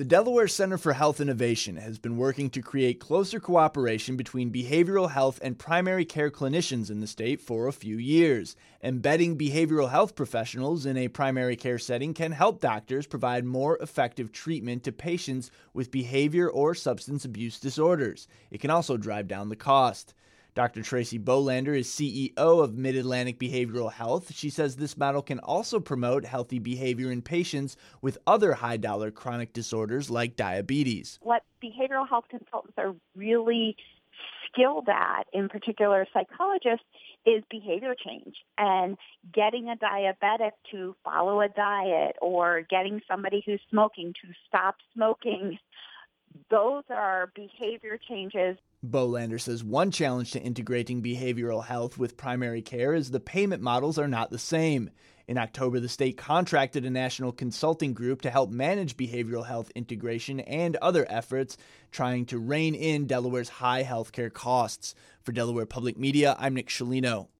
The Delaware Center for Health Innovation has been working to create closer cooperation between behavioral health and primary care clinicians in the state for a few years. Embedding behavioral health professionals in a primary care setting can help doctors provide more effective treatment to patients with behavior or substance abuse disorders. It can also drive down the cost. Dr. Tracy Bolander is CEO of Mid-Atlantic Behavioral Health. She says this model can also promote healthy behavior in patients with other high-dollar chronic disorders like diabetes. What behavioral health consultants are really skilled at, in particular psychologists, is behavior change and getting a diabetic to follow a diet or getting somebody who's smoking to stop smoking. Those are behavior changes. Bolander says one challenge to integrating behavioral health with primary care is the payment models are not the same. In October, the state contracted a national consulting group to help manage behavioral health integration and other efforts trying to rein in Delaware's high healthcare costs. For Delaware Public Media, I'm Nick Scialino.